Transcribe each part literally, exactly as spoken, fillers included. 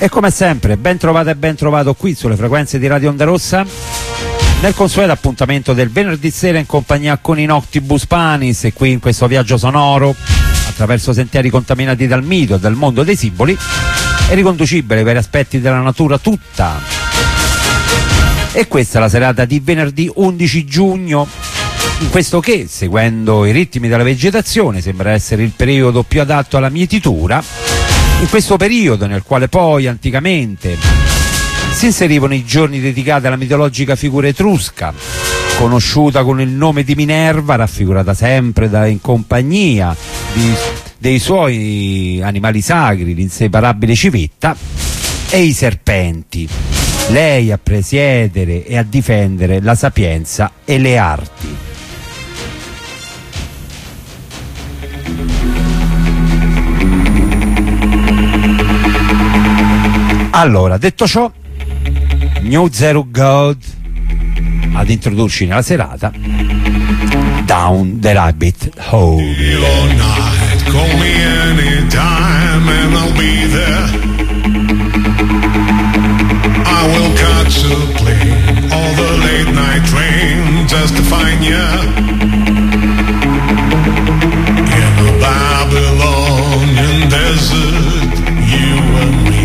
E come sempre, ben trovato e ben trovato qui sulle frequenze di Radio Onda Rossa, nel consueto appuntamento del venerdì sera in compagnia con i Noctibus Panis, e qui in questo viaggio sonoro attraverso sentieri contaminati dal mito e dal mondo dei simboli e riconducibile ai veri aspetti della natura tutta. E questa è la serata di venerdì undici giugno, in questo che, seguendo i ritmi della vegetazione, sembra essere il periodo più adatto alla mietitura. In questo periodo nel quale poi anticamente si inserivano i giorni dedicati alla mitologica figura etrusca, conosciuta con il nome di Minerva, raffigurata sempre da, in compagnia di, dei suoi animali sacri, l'inseparabile civetta, e i serpenti, lei a presiedere e a difendere la sapienza e le arti. Allora, detto ciò, New Zero God ad introdurci nella serata, Down the Rabbit Hole. Call me anytime and I'll be there. I will catch a plane or the late night train just to find you in a Babylonian desert, you and me.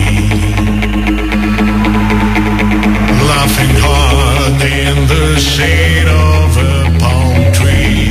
Laughing hard in the shade of a palm tree.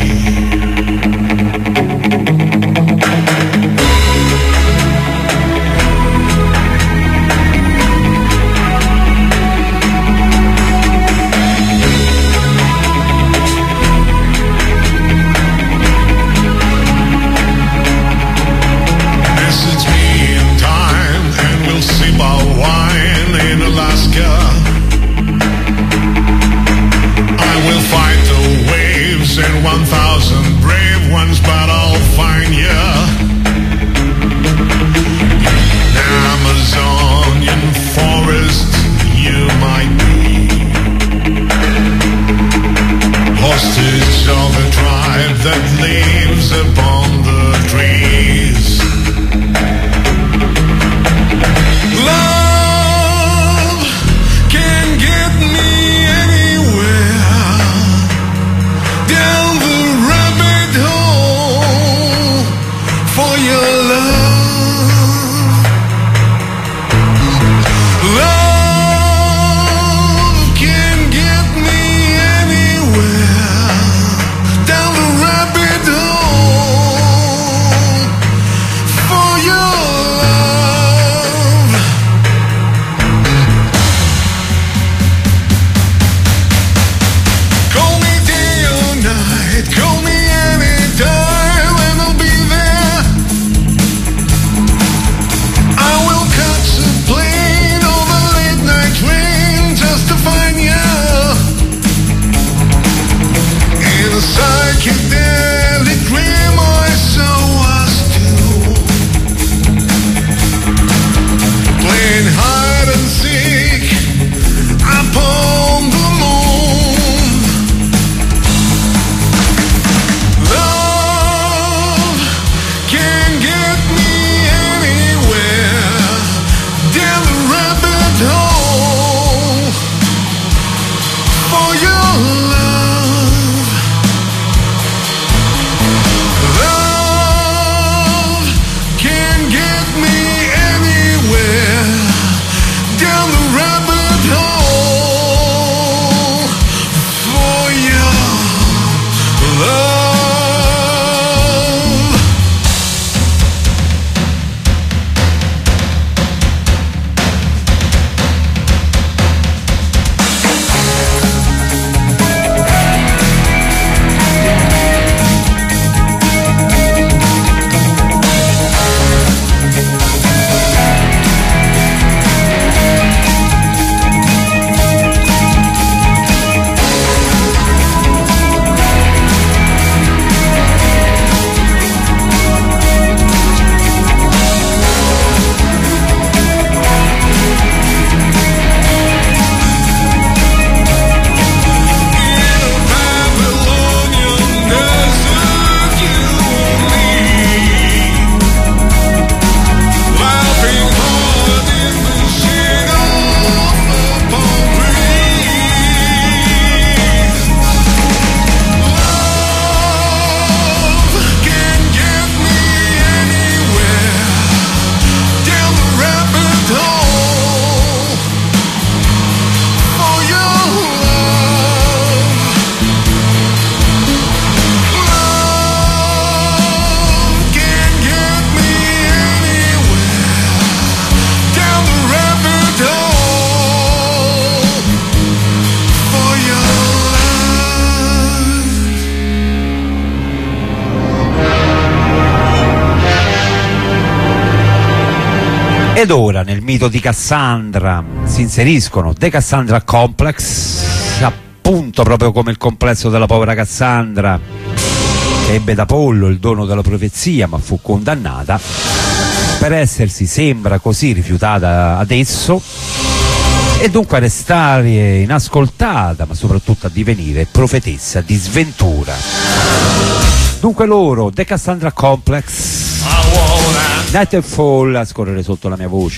Ed ora nel mito di Cassandra si inseriscono The Cassandra Complex, appunto proprio come il complesso della povera Cassandra, che ebbe da Apollo il dono della profezia ma fu condannata per essersi, sembra così, rifiutata ad esso e dunque a restare inascoltata, ma soprattutto a divenire profetessa di sventura. Dunque loro, The Cassandra Complex, Night and Fall, a scorrere sotto la mia voce.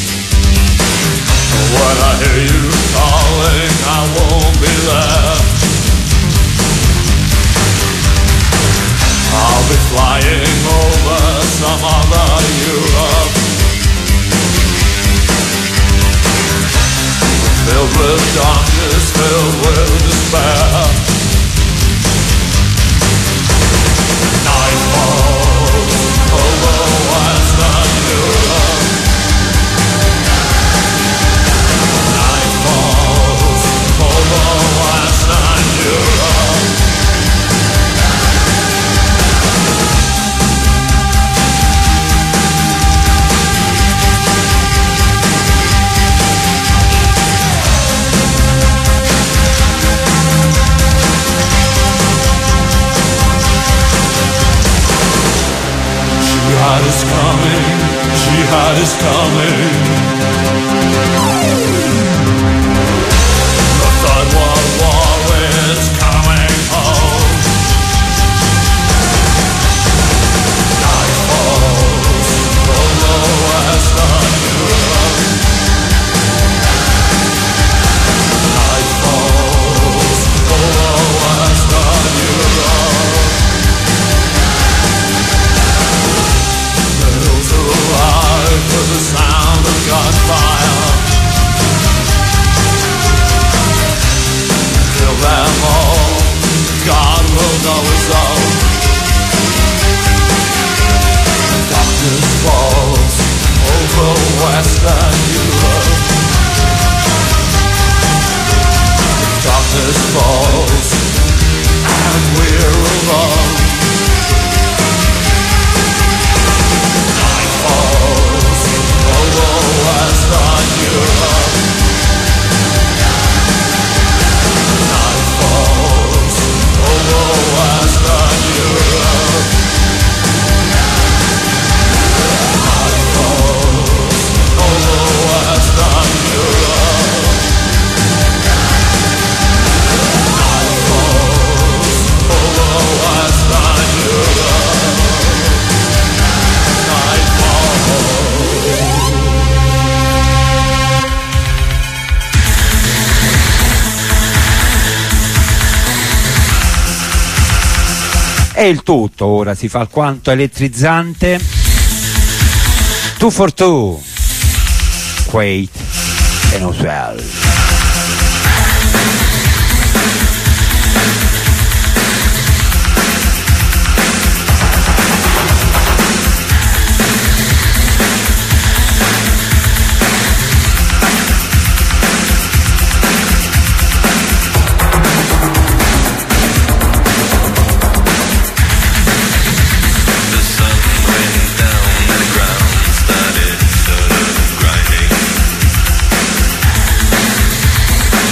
When I hear you calling, I won't be there. I'll be flying over some other Europe, filled with darkness, filled with despair. Night falls over Western Europe. Night falls over Western Europe. Jihad is coming, jihad is coming. The Third World War is coming home. Night falls over Western Europe. Night falls over Western Europe. Alive with the sound of gunfire. Kill them all, God will know his own. Darkness falls over Western Europe. Darkness falls and we're alone. Falls over Western Europe. Night falls over Western Europe. Night falls over Western Europe. Night falls over Western Europe. Night E il tutto ora si fa alquanto elettrizzante. Two for two, Quake and Oswell. started sort of grinding.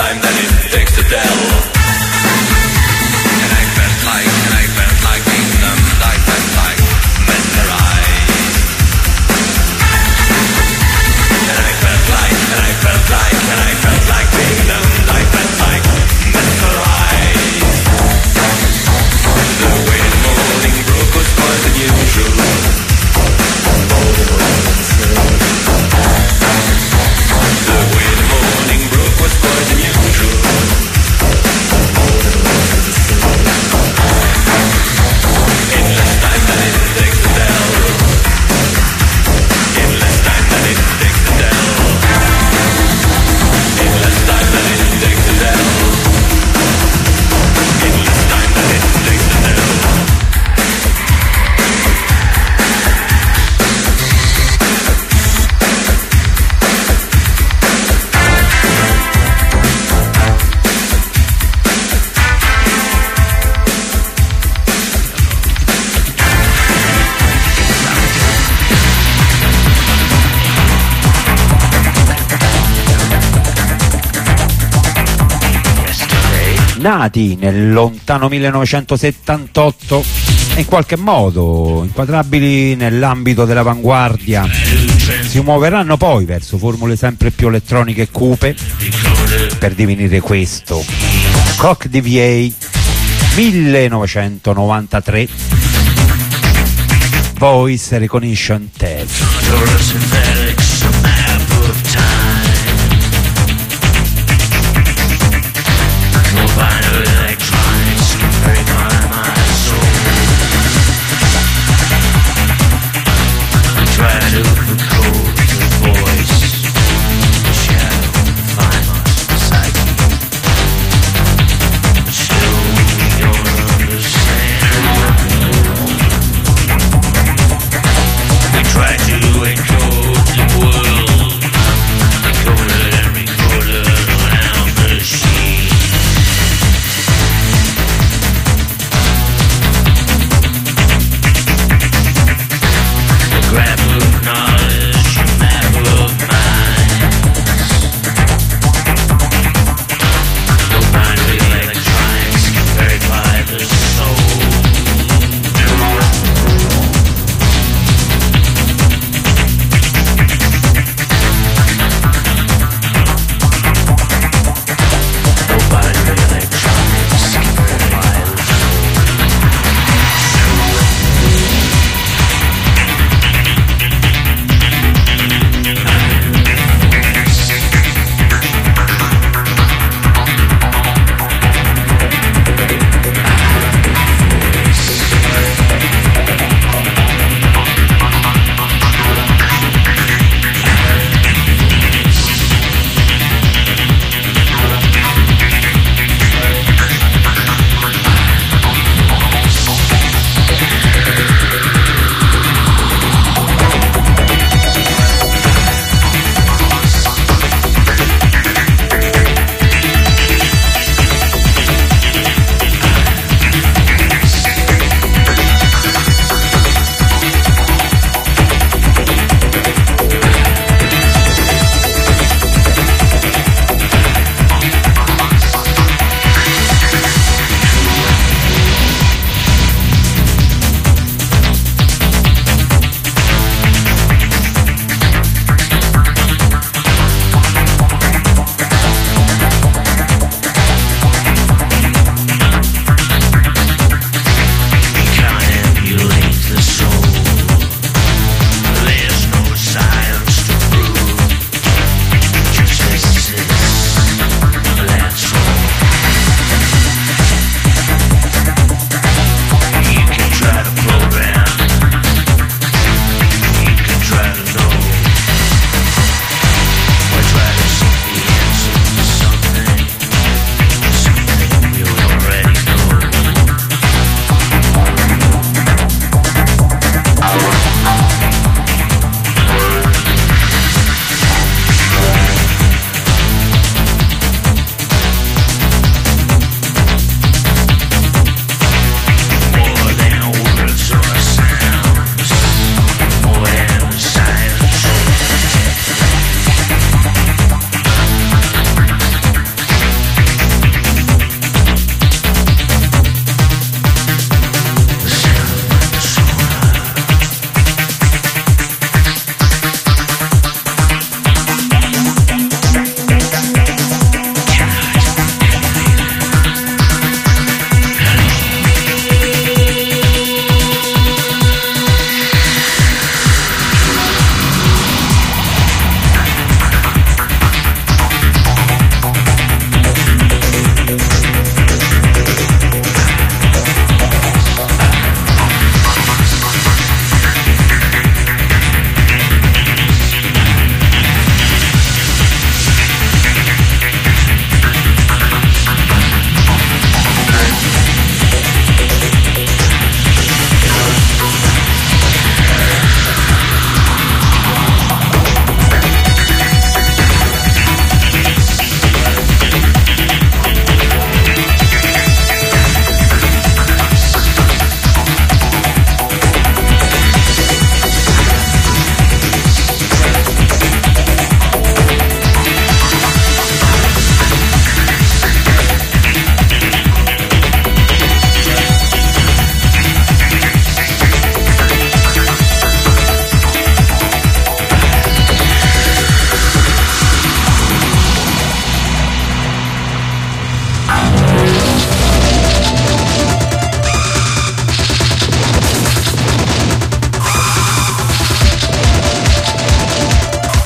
time than it takes to tell. And I felt like, and I felt like kingdom, I felt like mesmerized. And I felt like, and I felt like, and I felt like kingdom, I felt like mesmerized. The way the morning broke was more than usual. The way the morning broke was more than usual. In less time than it takes to tell. In less time than it takes to tell. In less time than it takes to tell. In less time than it takes to tell. Nati nel lontano millenovecentosettantotto e in qualche modo inquadrabili nell'ambito dell'avanguardia, si muoveranno poi verso formule sempre più elettroniche e cupe per divenire questo Coq D V A millenovecentonovantatré, Voice Recognition Test. Try to encode the world, encode every quarter around the machine. The grab of knowledge, a map of minds. No binary electronics can verify the soul.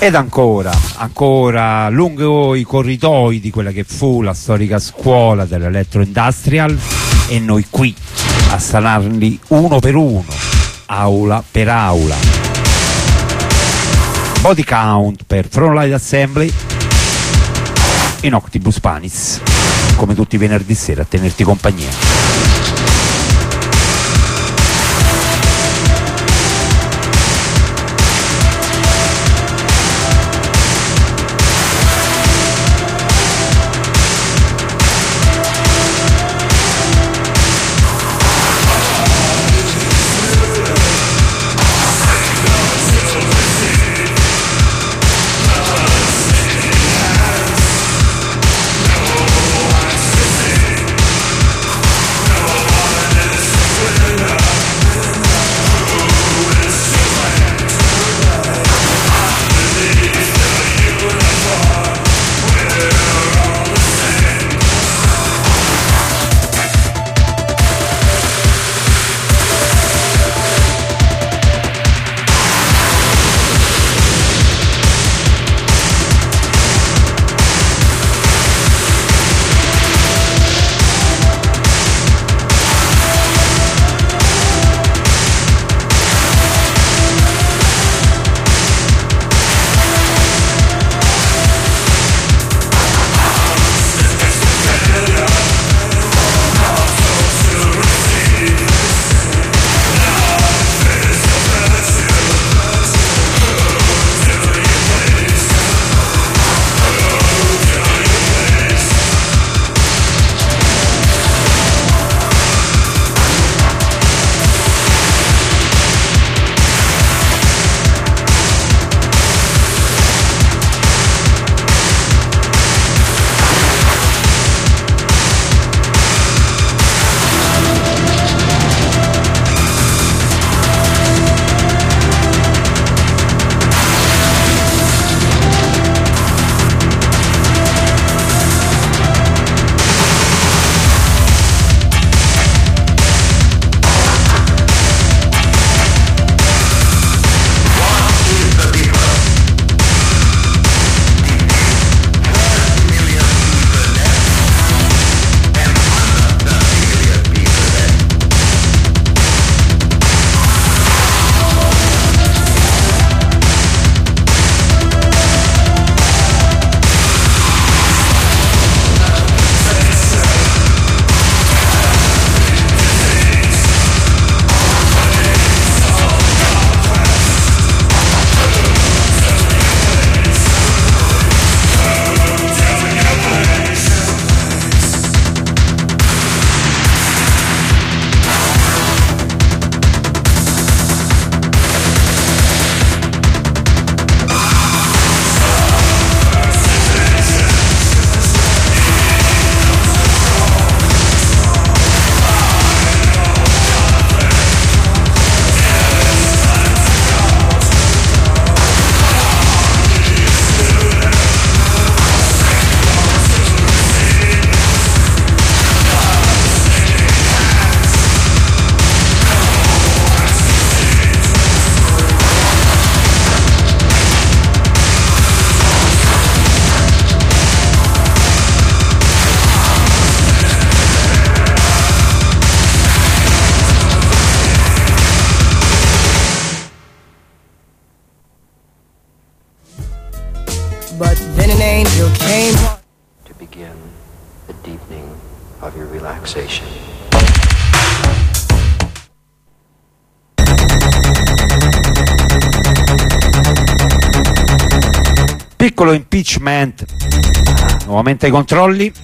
Ed ancora, ancora lungo i corridoi di quella che fu la storica scuola dell'Electro Industrial, e noi qui a sanarli uno per uno, aula per aula. Body Count per Frontline Assembly in Octibus Panis, come tutti i venerdì sera a tenerti compagnia. But then an angel came to begin the deepening of your relaxation. Piccolo impeachment, nuovamente ai controlli.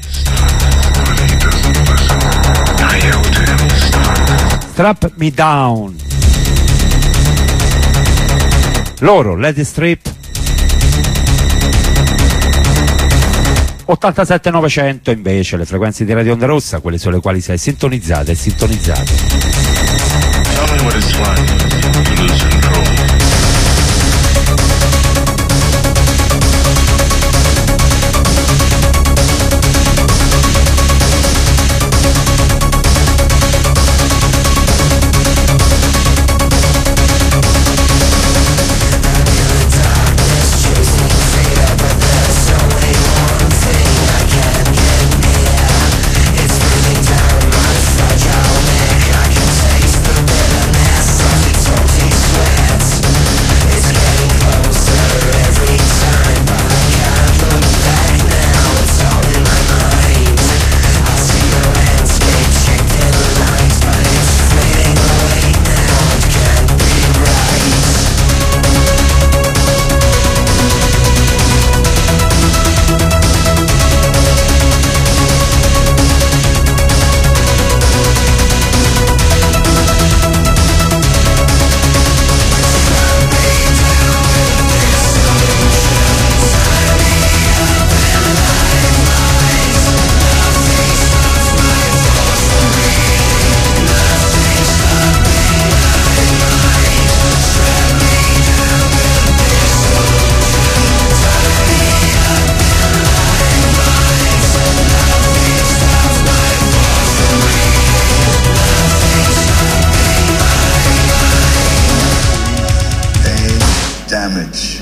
Strap Me Down. Loro, Let It Strip. ottantasette novecento invece le frequenze di Radio Onda Rossa, quelle sulle quali sei sintonizzate e sintonizzato. Tell me what it's like to lose control. Chasing damage.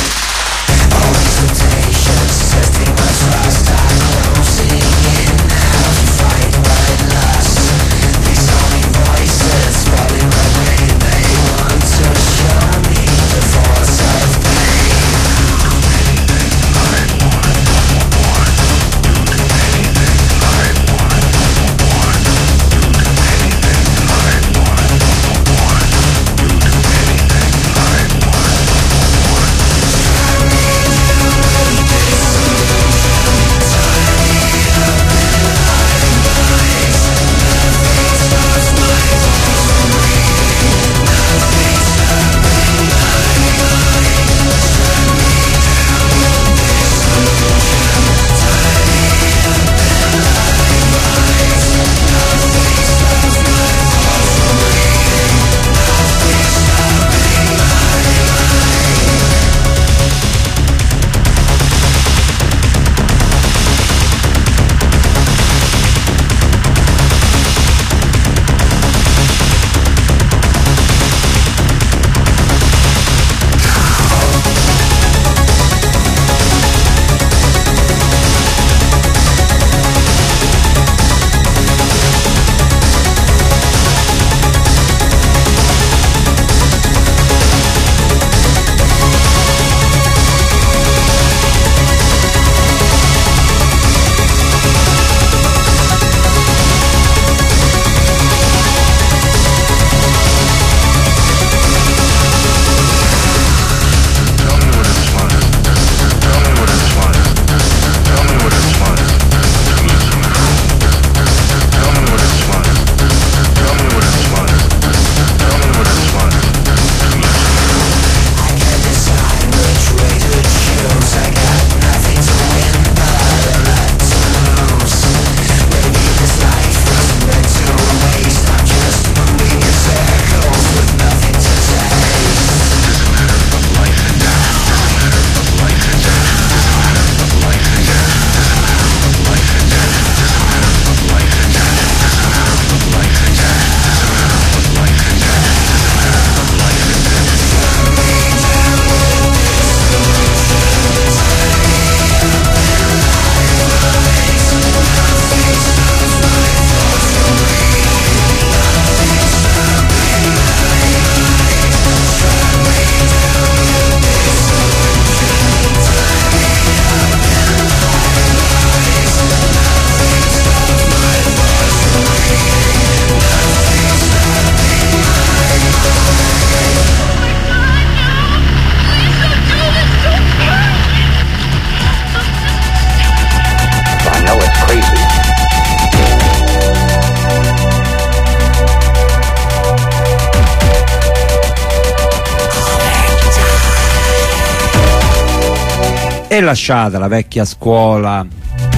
E lasciata la vecchia scuola,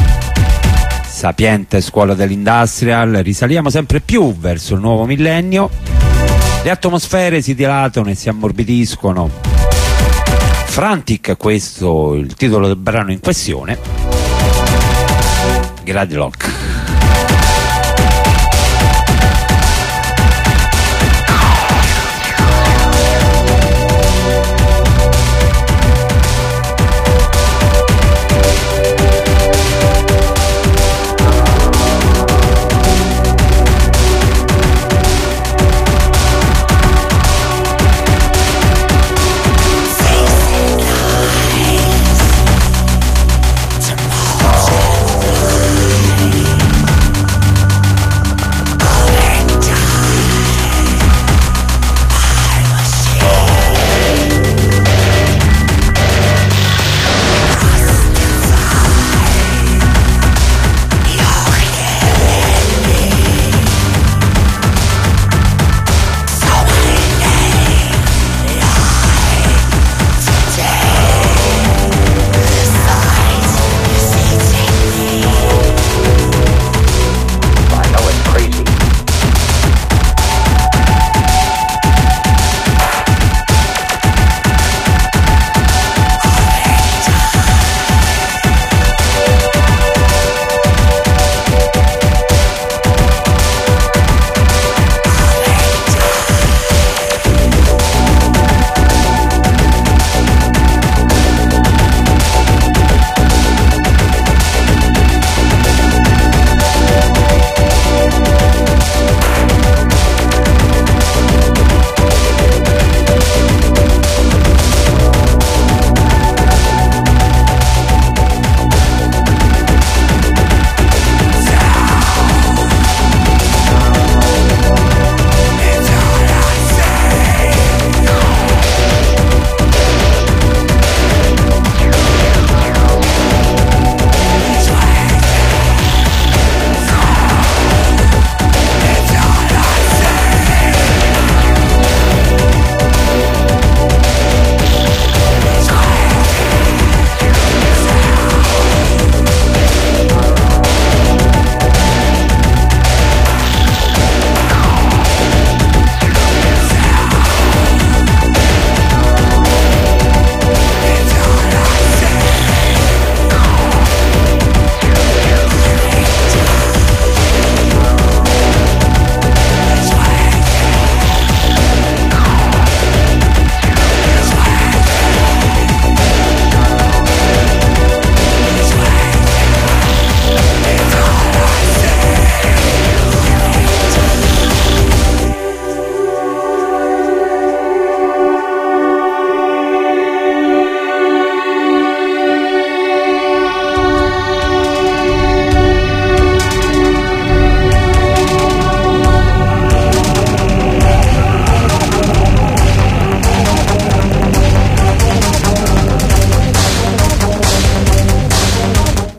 sapiente scuola dell'industrial, risaliamo sempre più verso il nuovo millennio. Le atmosfere si dilatano e si ammorbidiscono. Frantic, questo è il titolo del brano in questione. Gridlock. Tomorrow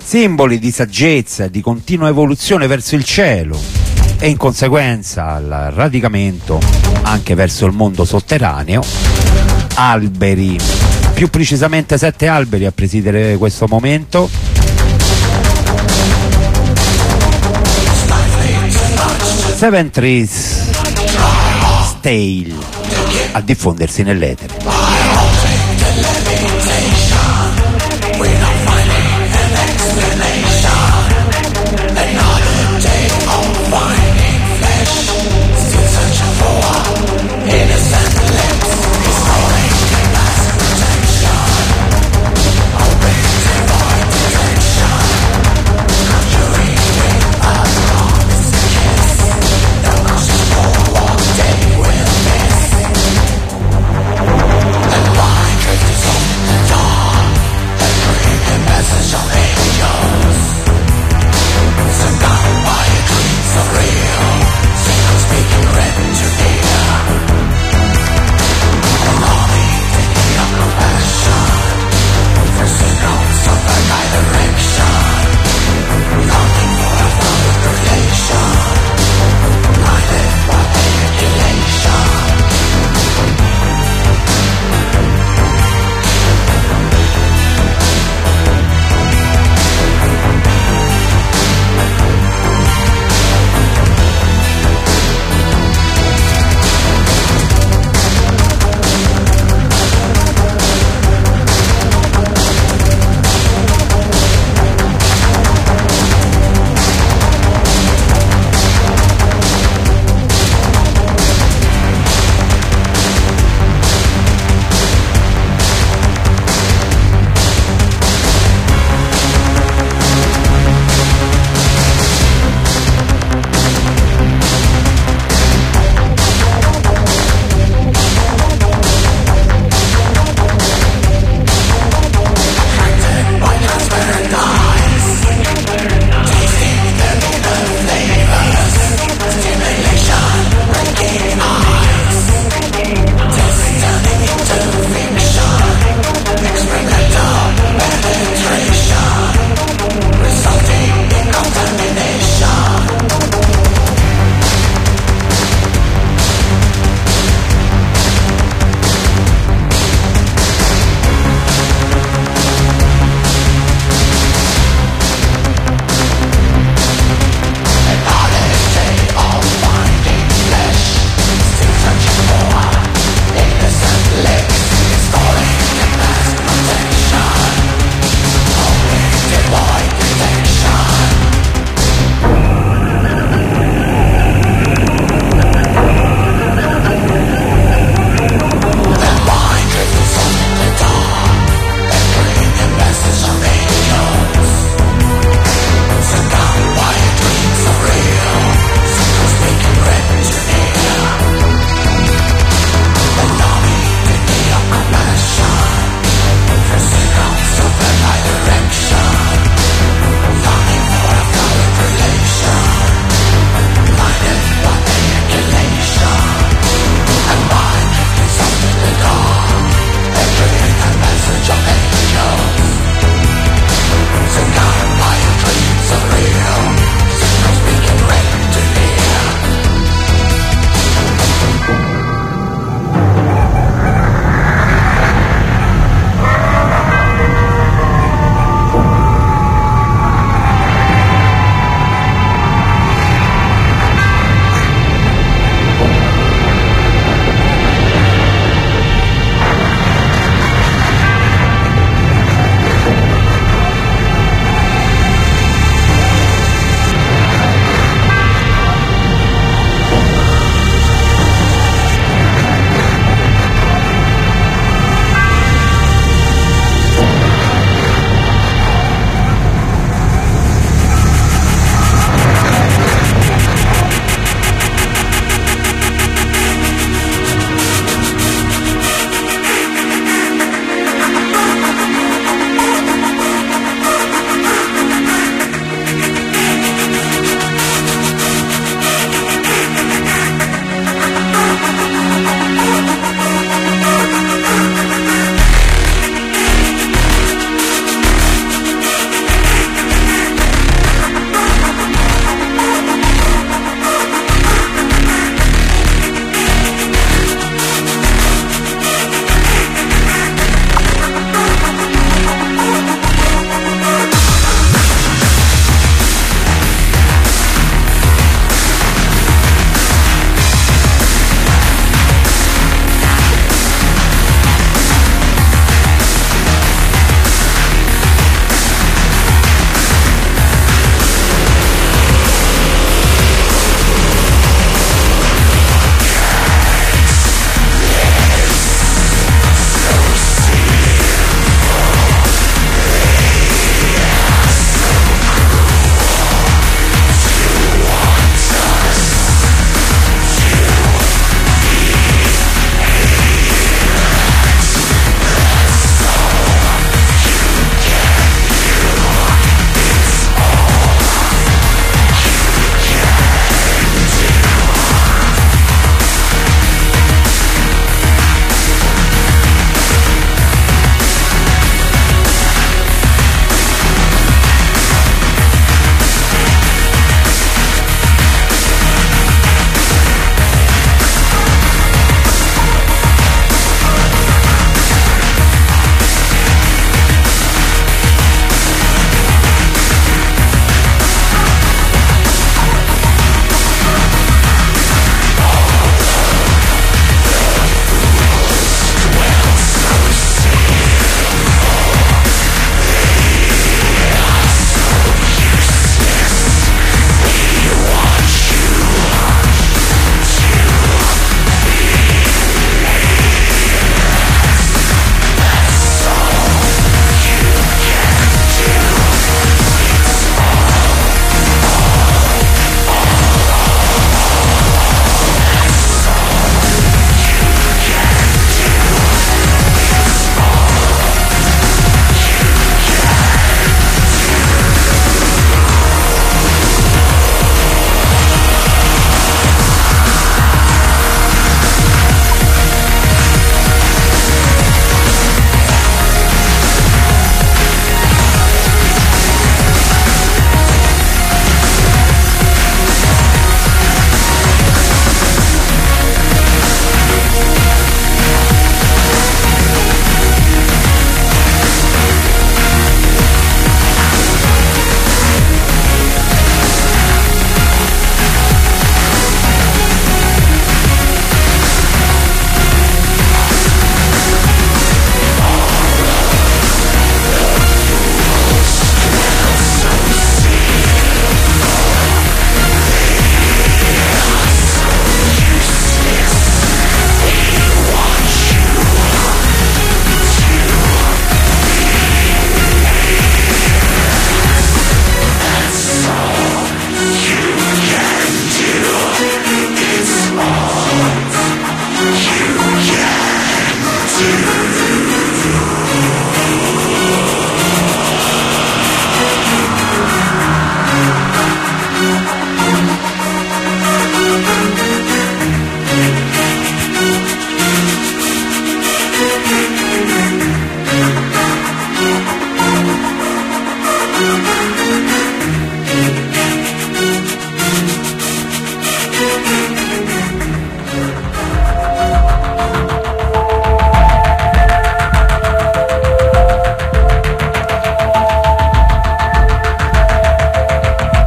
simboli di saggezza e di continua evoluzione verso il cielo e in conseguenza al radicamento anche verso il mondo sotterraneo. Alberi, più precisamente sette alberi a presiedere questo momento. Seven Trees Stale a diffondersi nell'etere. Let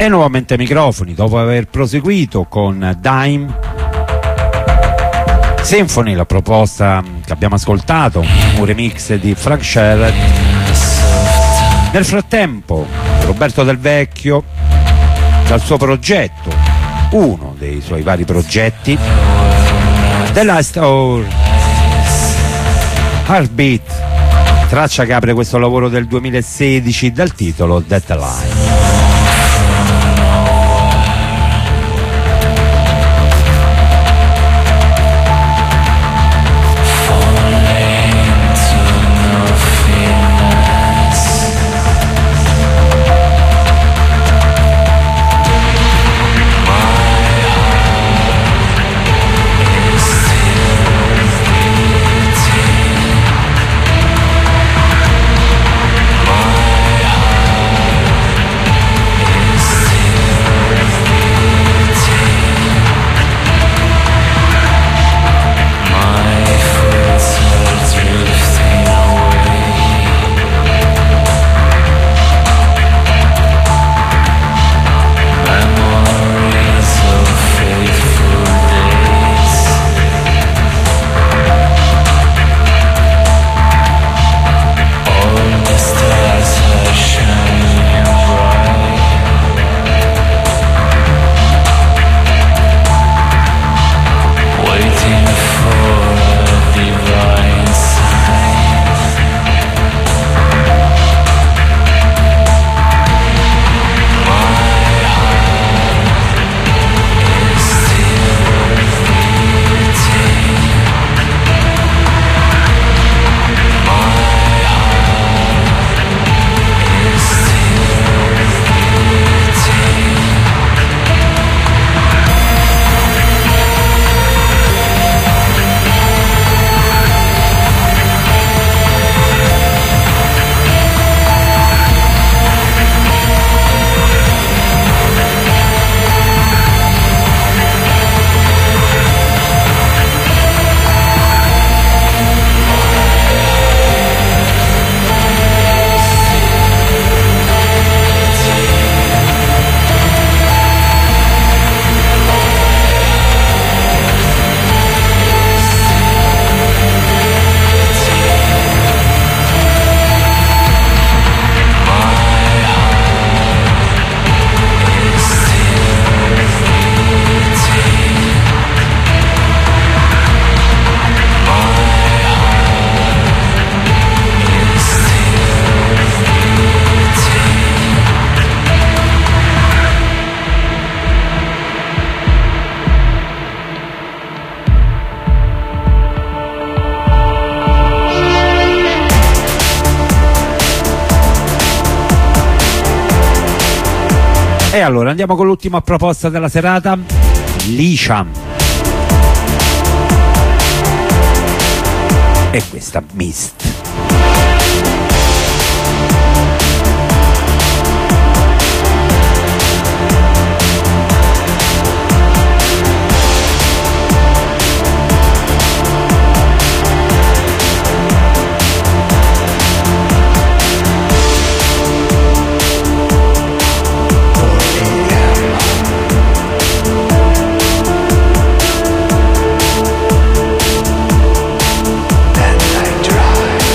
E nuovamente microfoni, dopo aver proseguito con Dime Symphony, la proposta che abbiamo ascoltato, un remix di Frank Sherrod. Nel frattempo Roberto Del Vecchio, dal suo progetto, uno dei suoi vari progetti, The Last Hour, Heartbeat, traccia che apre questo lavoro del duemilasedici dal titolo That Line. E allora andiamo con l'ultima proposta della serata, Lisha. E questa Mist. Then I drive.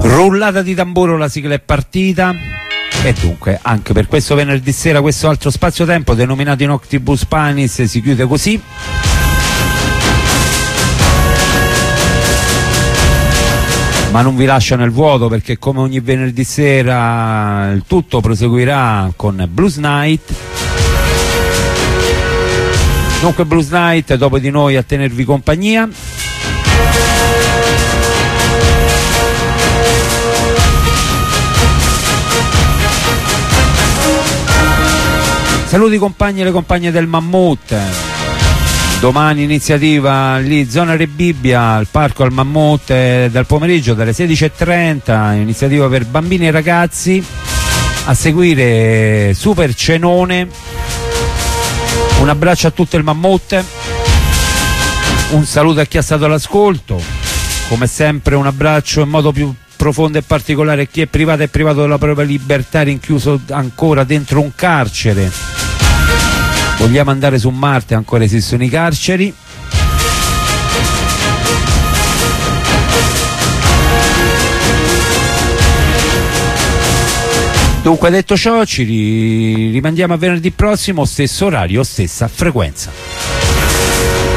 Rullata di tamburo, la sigla è partita. E dunque anche per questo venerdì sera questo altro spazio-tempo denominato Inoctibus Panis si chiude così. Ma non vi lascio nel vuoto, perché come ogni venerdì sera il tutto proseguirà con Blues Night. Dunque Blues Night, dopo di noi a tenervi compagnia. Saluti i compagni e le compagne del Mammut. Domani iniziativa lì, zona Rebibbia, al parco al Mammut, eh, dal pomeriggio dalle sedici e trenta, iniziativa per bambini e ragazzi. A seguire super cenone. Un abbraccio a tutto il Mammut, un saluto a chi è stato all'ascolto, come sempre un abbraccio in modo più profondo e particolare a chi è privato e privato della propria libertà, rinchiuso ancora dentro un carcere. Vogliamo andare su Marte, ancora esistono i carceri. Dunque, detto ciò, ci rimandiamo a venerdì prossimo, stesso orario, stessa frequenza.